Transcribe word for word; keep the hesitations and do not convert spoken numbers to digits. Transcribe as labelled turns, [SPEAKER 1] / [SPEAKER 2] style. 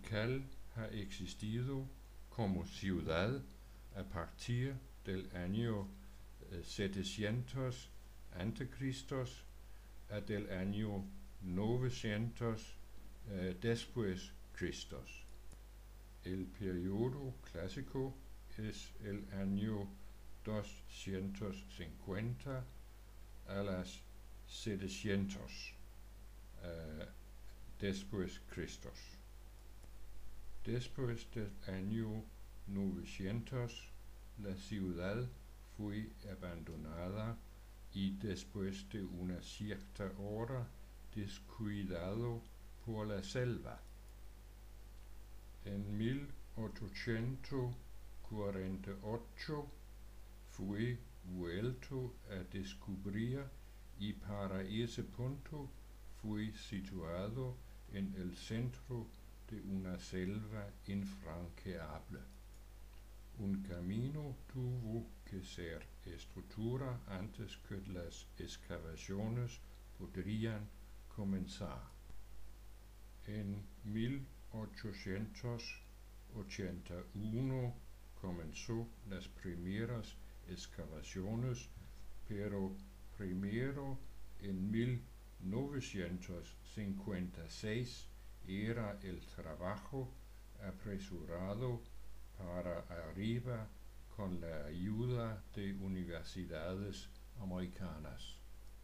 [SPEAKER 1] Tikal ha existido como ciudad a partir del año setecientos antes de Cristo a del año novecientos eh, después Cristo. El periodo clásico es el año doscientos cincuenta a las setecientos eh, después Cristo. Después del año novecientos, la ciudad fue abandonada y después de una cierta hora descuidado por la selva. En mil ochocientos cuarenta y ocho fue vuelto a descubrir y para ese punto fue situado en el centro de una selva infranqueable. Un camino tuvo que ser estructurado antes que las excavaciones podrían comenzar. En mil ochocientos ochenta y uno comenzó las primeras excavaciones, pero primero en mil novecientos cincuenta y seis era el trabajo apresurado para arriba con la ayuda de universidades americanas.